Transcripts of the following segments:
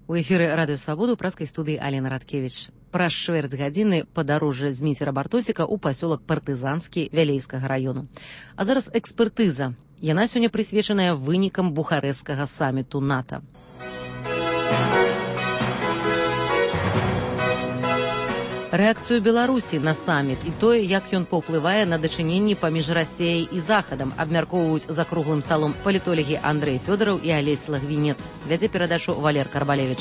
У эфіры радыё Свабода ў праскай студыі Алена Радкевіч. Праз чвэрць гадзіны падарожжа з Міцера-Бартосіка ў пасёлак Партызанскі Вялейскага раёну. А зараз экспертыза. Яна сёння прысвечаная вынікам бухарэсцкага саміту НАТО. Рэакцыю Беларусі на саміт і тое, як ён паўплывае на дачыненні паміж Расіяй і Захадам, абмяркоўваюць за круглым сталом палітолагі Андрэй Фёдораў і Алесь Лагвінец. Вядзе перадачу Валер Карбалевіч.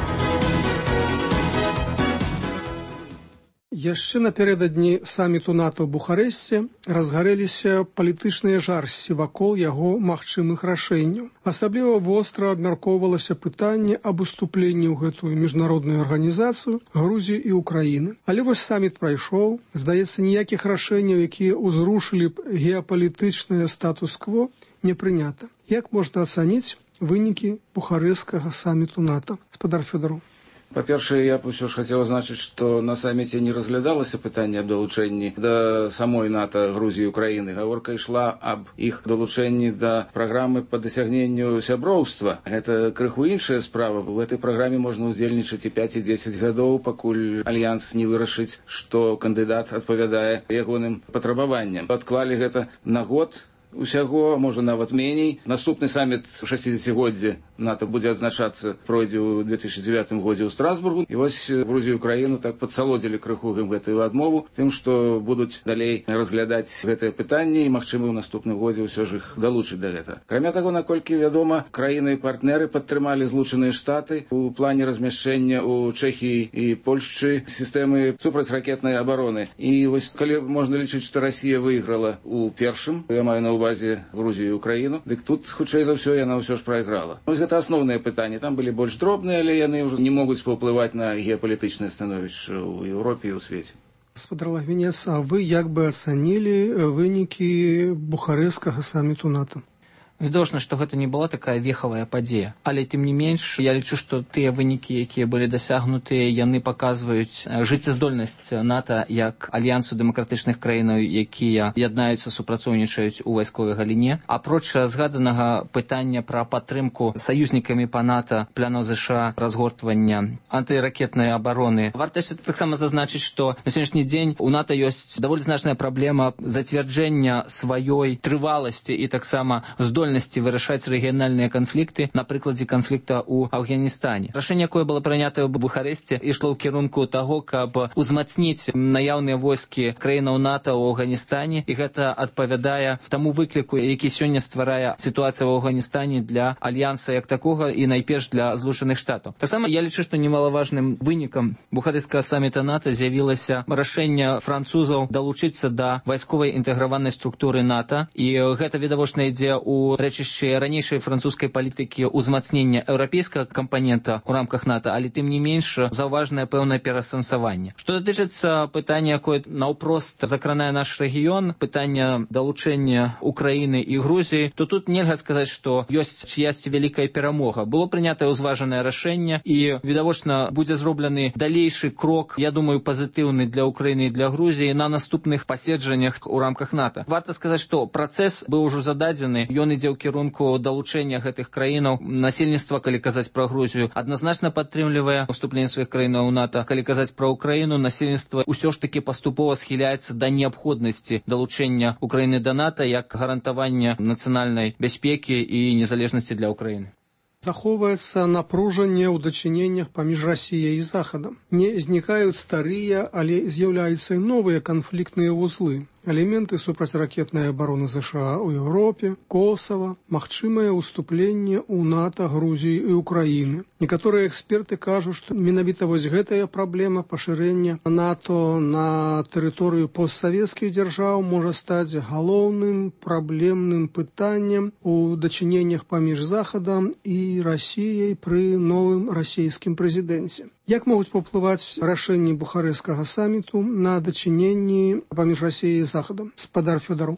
Яшчэ напярэдадні саміту НАТО ў Бухарэсце разгарэліся палітычныя жарсці вакол яго магчымых рашэнняў. Асабліва востра абмяркоўвалася пытанне аб уступленні ў гэтую міжнародную арганізацыю Грузіі і Украіны. Але вось саміт прайшоў. Здаецца, ніякіх рашэнняў, якія ўзрушылі б геапалітычнае статус-кво, не прынята. Як можна ацаніць вынікі бухарэсцкага саміту НАТО? Гаспадар Фёдораў. Па-першае, я б усё ж хацеў азначыць, што на саміце не разглядалася пытанне аб далучэнні да самой НАТО Грузіі і Украіны. Гаворка ішла аб іх далучэнні да праграмы па дасягненню сяброўства. Гэта крыху іншая справа. У гэтай праграме можна ўдзельнічаць і 5, і 10 гадоў, пакуль альянс не вырашыць, што кандыдат адпавядае ягоным патрабаванням. Адклалі гэта на год. Усяго, можа, нават меней. Наступны саміт у 60-годдзе НАТО будзе адзначацца, пройдзе ў 2009 годзе ў Страсбургу. І вось Грузію і Украіну так падсалодзілі крыху ім гэтую адмову, тым, што будуць далей разглядаць гэтае пытанне і, магчыма, ў наступным годзе ўсё ж іх далучыць да гэта. Акрамя таго, наколькі вядома, краіны і партнеры падтрымалі Злучаныя Штаты у плане размяшчэння ў Чэхіі і Польшчы сістэмы супрацьракетнай абароны. І вось калі можна лічыць, што Расія выйграла у першым, я маю на ўвазе Грузію і Украіну, дык тут, хутчэй за ўсё, яна ўсё ж прайграла. Вось гэта асноўнае пытанне. Там былі больш дробныя, але яны ўжо не могуць паўплываць на геапалітычнае становішча ў Еўропе і ў свеце. Гаспадар Лагвінец, а вы як бы ацанілі вынікі бухарэсцкага саміту НАТО? Відавочна, што гэта не была такая вехавая падзея. Але, тым не менш, я лічу, што тыя вынікі, якія былі дасягнутыя, яны паказваюць жыццяздольнасць НАТО як альянсу дэмакратычных краінаў, якія яднаюцца, супрацоўнічаюць у вайсковай галіне. Апроч згаданага пытання пра падтрымку саюзнікамі па НАТО планаў ЗША разгортвання антыракетнай абароны, варта таксама зазначыць, што на сённяшні дзень у НАТО ёсць даволі значная праблема зацвярджэння сваёй трываласці і таксама здольнасці вырашаць рэгіянальныя канфлікты, на прыкладзе канфлікта ў Афганістане. Рашэнне, якое было прынятае ў Бухарэсце, ішло ў кірунку таго, каб узмацніць наяўныя войскі краінаў НАТО ў Афганістане, і гэта адпавядае таму выкліку, які сёння стварае сітуацыя ў Афганістане для альянса як такога і найперш для Злучаных Штатаў. Таксама я лічу, што немалаважным вынікам бухарэсцкага саміта НАТО з'явілася рашэнне французаў далучыцца да вайсковай інтэграванай структуры НАТО, і гэта відавочна ідзе ў рэчышчы ранейшай французскай палітыкі ўзмацнення еўрапейскага кампанента ў рамках НАТО, але тым не менш заўважнае пэўнае пераасэнсаванне. Што датычыцца пытання, якое наўпрост закранае наш рэгіён, пытання далучэння Украіны і Грузіі, то тут нельга сказаць, што ёсць чыясьці вялікая перамога. Было прынятае ўзважанае рашэнне, і відавочна будзе зроблены далейшы крок, я думаю, пазітыўны для Украіны і для Грузіі на наступных паседжаннях у рамках НАТО. Варта сказаць, што працэс быў ужо зададзены, ён ідзе ў кірунку далучэння гэтых краінаў. Насельніцтва, калі казаць пра Грузію, адназначна падтрымлівае уступленне сваіх краінаў у НАТО. Калі казаць пра Украіну, насельніцтва ўсё ж такі паступова схіляецца да неабходнасці далучэння Украіны да НАТО як гарантавання нацыянальнай бяспекі і незалежнасці для Украіны. Захоўваецца напружанне ў дачыненнях паміж Расіяй і Захадам. Не знікаюць старыя, але з'яўляюцца і новыя канфліктныя вузлы. Элементы супрацьракетнай абароны ЗША ў Еўропе, Косава, магчымае ўступленне ў НАТО Грузіі і Украіны. Некаторыя эксперты кажуць, што менавіта вось гэтая праблема пашырэння НАТО на тэрыторыю постсавецкіх дзяржаў можа стаць галоўным праблемным пытаннем у дачыненнях паміж Захадам і Расіяй пры новым расійскім прэзідэнце. Як могуць паўплываць рашэнні бухарэсцкага саміту на дачыненні паміж Расіяй і Захадам? Гаспадар Фёдораў.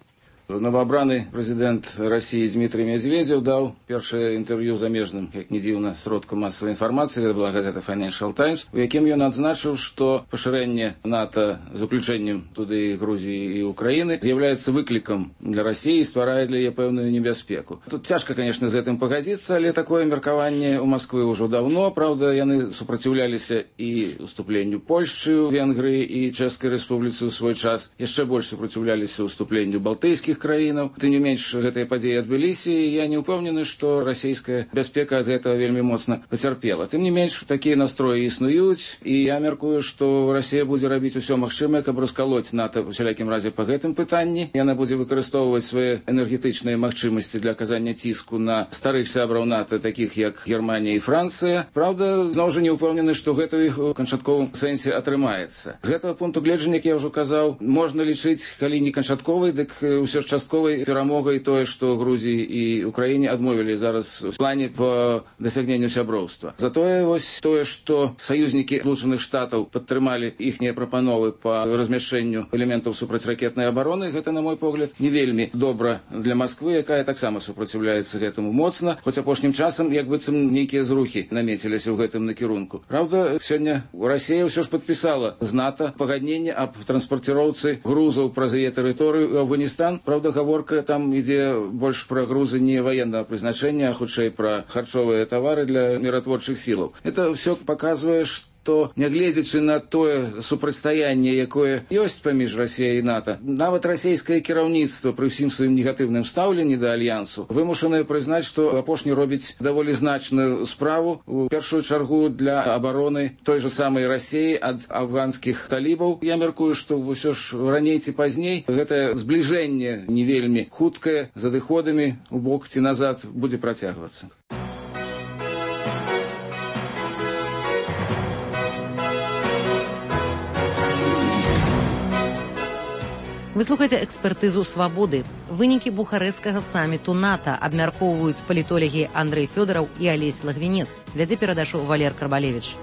Новоабраны прэзідэнт Расіі Дмітрый Медведзеў даў першае інтэрв'ю замежным, як не дзіўна, сродкам масавай інфармацыі, гэта была газета Financial Times, у якім ён адзначыў, што пашырэнне НАТО з уключэннем туды Грузіі і Украіны з'яўляецца выклікам для Расіі і стварае для яе пэўную небяспеку. Тут цяжка, конечно, з гэтым пагадзіцца, але такое меркаванне ў Масквы ўжо даўно. Праўда, яны супраціўляліся і уступленню Польшчы, Венгрыі і Чэшскай Рэспубліцы ў свой час, яшчэ больш супраціўляліся уступленню балтыйскіх краінаў. Тым не менш, гэтыя падзеі адбыліся, і я не ўпэўнены, што расійская бяспека ад гэтага вельмі моцна пацярпела. Тым не менш, такія настроі існуюць, і я мяркую, што Расія будзе рабіць усё магчымае, каб раскалоць НАТО ў усялякім разе па гэтым пытанні. Яна будзе выкарыстоўваць свае энергетычныя магчымасці для аказання ціску на старых сябраў НАТО, такіх як Германія і Францыя. Праўда, зноў жа не ўпэўнены, што гэта ў іх у канчатковым сэнсе атрымаецца. З гэтага пункту гледжання, як я ўжо казаў, можна лічыць, калі не канчатковай, дык ўсё ж частковай перамогай тое, што Грузіі і Украіне адмовілі зараз у плане по дасягненню сяброўства. Затое вось тое, што саюзнікі Злучаных Штатаў падтрымалі іхнія прапановы па размяшчэнню элементаў супрацьракетнай абароны, гэта, на мой погляд, не вельмі добра для Масквы, якая таксама супраціўляецца гэтаму моцна, хоць апошнім часам як быццам нейкія зрухі намеціліся ў гэтым накірунку. Праўда, сёння Расія ўсё ж падпісала з НАТО пагадненне аб транспарціроўцы грузаў праз яе тэрыторыю ў Афганістан. Правда, гаворка там ідзе больш пра грузы не военного прызначэння, а хутчэй пра харчовыя тавары для міратворчых сілаў. Это ўсё паказвае, што нягледзячы на тое супрацьстаянне, якое ёсць паміж Расіяй і НАТО, нават расійскае кіраўніцтва пры ўсім сваім негатыўным стаўленні да альянсу вымушанае прызнаць, што апошні робіць даволі значную справу, у першую чаргу для абароны той же самай Расіі ад афганскіх талібаў. Я мяркую, што ўсё ж раней ці пазней гэтае збліжэнне не вельмі хуткае, з адыходамі у бок ці назад будзе працягвацца. Вы слухаеце экспертызу «Свабоды». Вынікі бухарэсцкага саміту НАТО абмяркоўваюць палітолагі Андрэй Фёдараў і Алесь Лагвінец. Вядзе перадачу Валер Карбалевіч.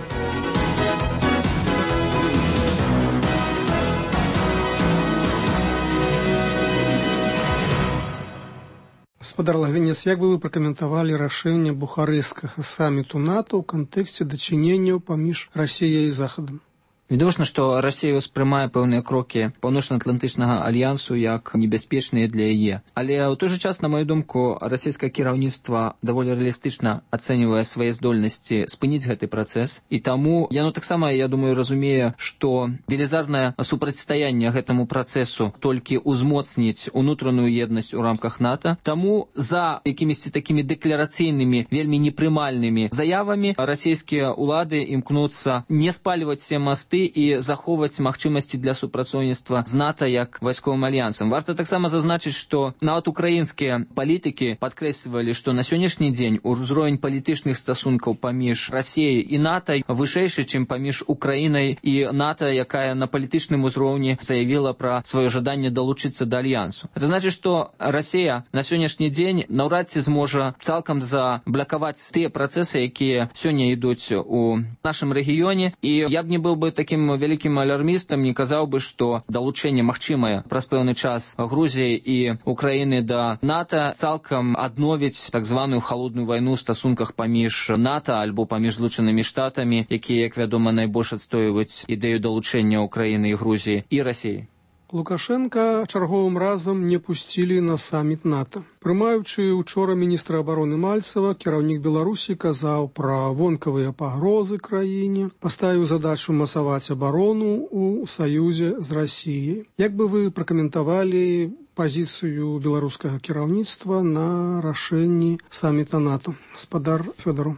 Гаспадар Лагвінец, як бы вы пракаментавалі рашэнне бухарэсцкага саміту НАТО ў кантэксце дачыненняў паміж Расіяй і Захадам? Відавочна, што Расія ўспрымае пэўныя крокі Паўночна-Атлантычнага альянсу як небяспечныя для яе. Але ў той жа час, на мою думку, расійскае кіраўніцтва даволі рэалістычна ацэньвае свае здольнасці спыніць гэты працэс. І таму яно таксама, я думаю, разумее, што велізарнае супрацьстаянне гэтаму працэсу толькі ўзмоцніць унутраную еднасць у рамках НАТО. Таму за якімісьці такімі дэкларацыйнымі, вельмі непрымальнымі заявамі расійскія ўлады імкнуцца не спальваць все масты і захоўваць магчымасці для супрацоўніцтва з НАТО як вайсковым альянсам. Варта таксама зазначыць, што нават украінскія палітыкі падкрэслівалі, што на сённяшні дзень узровень палітычных стасункаў паміж Расіяй і НАТО вышэйшы, чым паміж Украінай і НАТО, якая на палітычным узроўні заявіла пра сваё жаданне далучыцца да альянсу. Это значыць, што Расія на сённяшні дзень наўрад ці зможа цалкам заблакаваць тыя працэсы, якія сёння ідуць у нашым рэгіёне. І я б не быў бы таким вялікім алярмістам, не казаў бы, што далучэнне магчымае праз пэўны час Грузіі і Украіны да НАТО цалкам адновіць так званую халодную вайну ў стасунках паміж НАТО альбо паміж Злучанымі Штатамі, якія, як вядома, найбольш адстойваюць ідэю далучэння Украіны і Грузіі і Расіі. Лукашенка чарговым разам не пусцілі на саміт НАТО. Прымаючы учора міністра абароны Мальцева, кіраўнік Беларусі казаў пра вонкавыя пагрозы краіне, паставіў задачу масаваць абарону ў саюзе з Расіяй. Як бы вы пракаментавалі пазіцыю беларускага кіраўніцтва на рашэнні саміта НАТО? Гаспадар Фёдараў.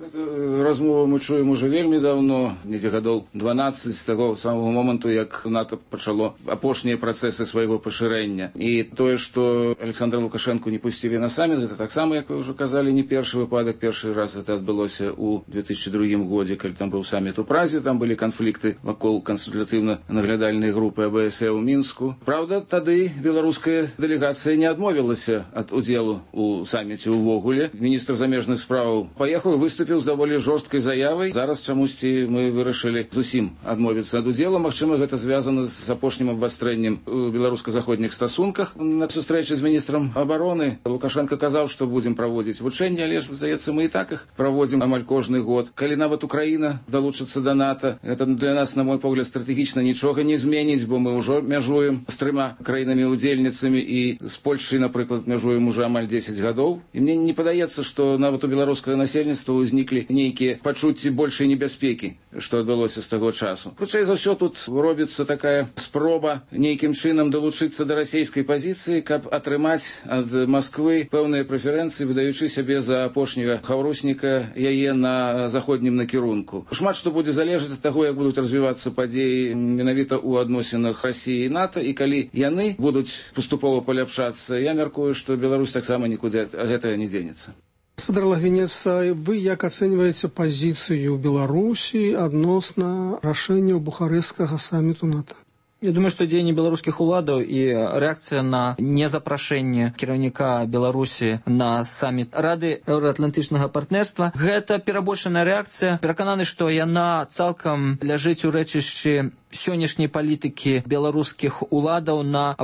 Размову мы чуем уже вельмі давно, недзе гадоў 12 з таго самого моманту, як НАТО пачало апошнія працэсы свайго пашырэння. І тое, што Александра Лукашенко не пусцілі на саміт, гэта таксама, як вы ўжо казалі, не першы выпадак. Першы раз гэта адбылося ў 2002 годзе, калі там быў саміт у Празе, там былі канфлікты вакол кансультатыўна-наглядальнай групы АБС ў Мінску. Праўда, тады беларуская дэлегацыя не адмовілася ад удзелу ў саміце ўвогуле. Міністр замежных справаў паехаў і выступіў прыйшлі з даволі жорсткай заявай. Зараз чамусьці мы вырашылі зусім адмовіцца ад удзелу. Магчыма, гэта звязана з апошнім абвастрэннем у беларуска-заходніх стасунках. На сустрэчы з міністрам абароны Лукашенко казаў, што будзем праводзіць вучэнні, але ж, здаецца, мы і так іх праводзім амаль кожны год. Калі нават Украіна далучыцца да НАТО, гэта для нас, на мой погляд, стратэгічна нічога не зменіць, бо мы ўжо мяжуем з 3 краінамі-удзельніцамі і з Польшай, напрыклад, мяжуем уже амаль 10 гадоў. І мне не падаецца, што нават у беларускага насельніцтва ўзніклі нейкія пачуцці большай небяспекі, што адбылося з таго часу. Хутчэй за ўсё тут робіцца такая спроба нейкім чынам далучыцца да расійскай пазіцыі, каб атрымаць ад Масквы пэўныя прэферэнцыі, выдаючы сябе за апошняга хаўрусніка яе на заходнім накірунку. Шмат што будзе залежаць ад таго, як будуць развівацца падзеі менавіта ў адносінах Расіі і НАТО, і калі яны будуць паступова паляпшацца, я мяркую, што Беларусь таксама нікуды ад гэтага не дзенецца. Гаспадар Лагвінец, вы як ацэньваеце пазіцыю Беларусі адносна рашэнняў бухарэсцкага саміту НАТО? Я думаю, што дзеянні беларускіх уладаў і рэакцыя на незапрашэнне кіраўніка Беларусі на саміт Рады еўраатлантычнага партнерства – гэта перабольшаная рэакцыя. Перакананы, што яна цалкам ляжыць у рэчышчы сённяшняй палітыкі беларускіх уладаў на